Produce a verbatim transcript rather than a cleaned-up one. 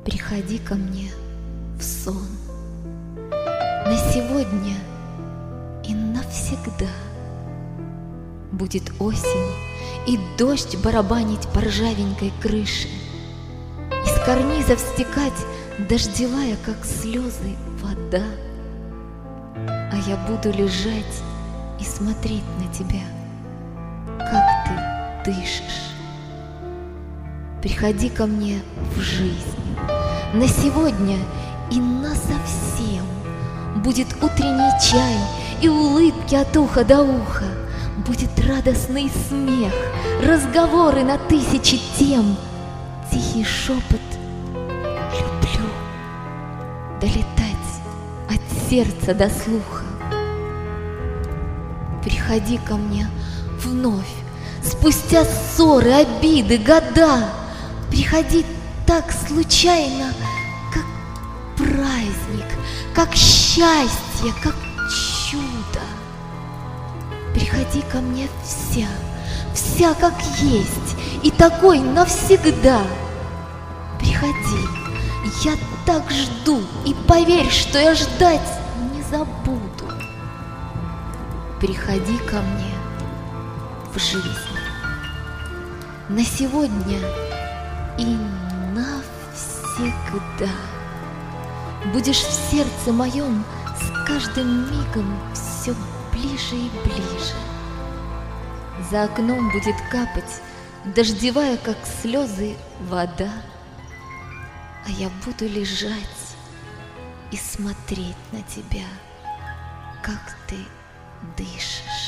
Приходи ко мне в сон на сегодня и навсегда. Будет осень и дождь барабанить по ржавенькой крыше, из карнизов стекать дождевая, как слезы, вода. А я буду лежать и смотреть на тебя, как ты дышишь. Приходи ко мне в жизнь на сегодня и насовсем. Будет утренний чай и улыбки от уха до уха. Будет радостный смех, разговоры на тысячи тем, тихий шепот «люблю» долетать от сердца до слуха. Приходи ко мне вновь, спустя ссоры, обиды, года. Приходи так случайно, как праздник, как счастье, как чудо. Приходи ко мне вся, вся как есть, и такой навсегда. Приходи, я так жду, и поверь, что я ждать не забуду. Приходи ко мне в жизнь на сегодня и навсегда. Будешь в сердце моем с каждым мигом все ближе и ближе. За окном будет капать дождевая, как слезы, вода. А я буду лежать и смотреть на тебя, как ты дышишь.